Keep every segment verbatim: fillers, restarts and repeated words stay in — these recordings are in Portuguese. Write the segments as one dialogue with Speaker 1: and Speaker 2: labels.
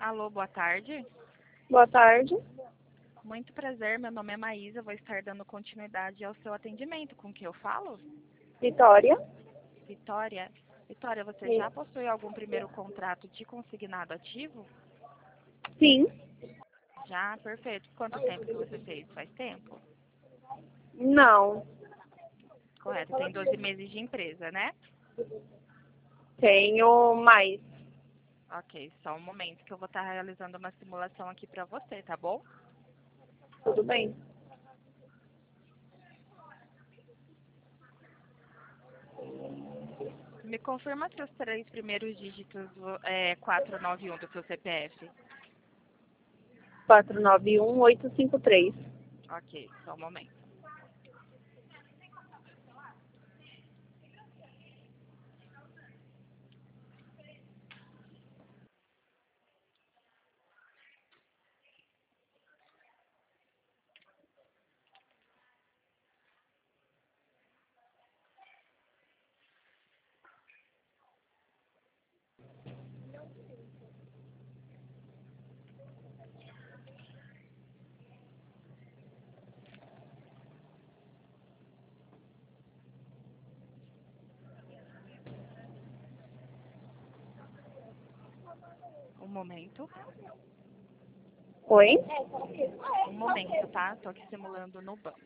Speaker 1: Alô, boa tarde.
Speaker 2: Boa tarde.
Speaker 1: Muito prazer, meu nome é Maísa, vou estar dando continuidade ao seu atendimento. Com quem eu falo?
Speaker 2: Vitória.
Speaker 1: Vitória. Vitória, você
Speaker 2: Sim.
Speaker 1: já possui algum primeiro contrato de consignado ativo?
Speaker 2: Sim.
Speaker 1: Já, perfeito. Quanto tempo que você fez? Faz tempo?
Speaker 2: Não.
Speaker 1: Correto, tem doze meses de empresa, né?
Speaker 2: Tenho mais.
Speaker 1: Ok, só um momento que eu vou estar realizando uma simulação aqui para você, tá bom?
Speaker 2: Tudo bem.
Speaker 1: Me confirma seus três primeiros dígitos, é, quatrocentos e noventa e um do seu C P F.
Speaker 2: quatro nove um oito cinco três.
Speaker 1: Ok, só um momento. Um momento.
Speaker 2: Oi?
Speaker 1: Um momento, tá? Tô aqui simulando no banco.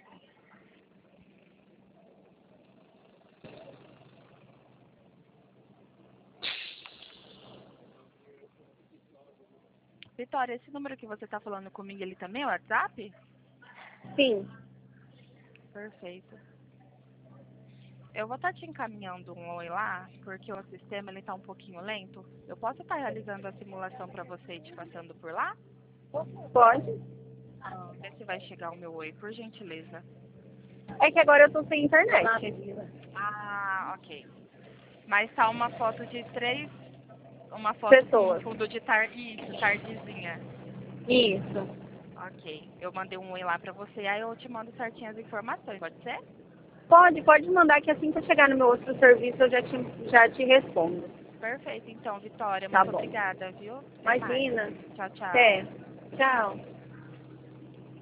Speaker 1: Vitória, esse número que você tá falando comigo, ele também é o WhatsApp?
Speaker 2: Sim.
Speaker 1: Perfeito. Eu vou estar te encaminhando um oi lá, porque o sistema ele tá um pouquinho lento. Eu posso estar realizando a simulação para você e te passando por lá?
Speaker 2: Pode?
Speaker 1: Ah, vê se vai chegar o meu oi, por gentileza.
Speaker 2: É que agora eu tô sem internet.
Speaker 1: Ah, ok. Mas tá uma foto de três, uma foto com
Speaker 2: Pessoas.
Speaker 1: fundo de tar... Isso, tardezinha.
Speaker 2: Isso.
Speaker 1: Ok, eu mandei um oi lá pra você, aí eu te mando certinho as informações, pode ser?
Speaker 2: Pode, pode mandar que assim que eu chegar no meu outro serviço eu já te, já te respondo.
Speaker 1: Perfeito, então, Vitória,
Speaker 2: Tá
Speaker 1: muito
Speaker 2: bom.
Speaker 1: obrigada, viu? Até mais.
Speaker 2: Imagina.
Speaker 1: Tchau, tchau.
Speaker 2: Até. Tchau.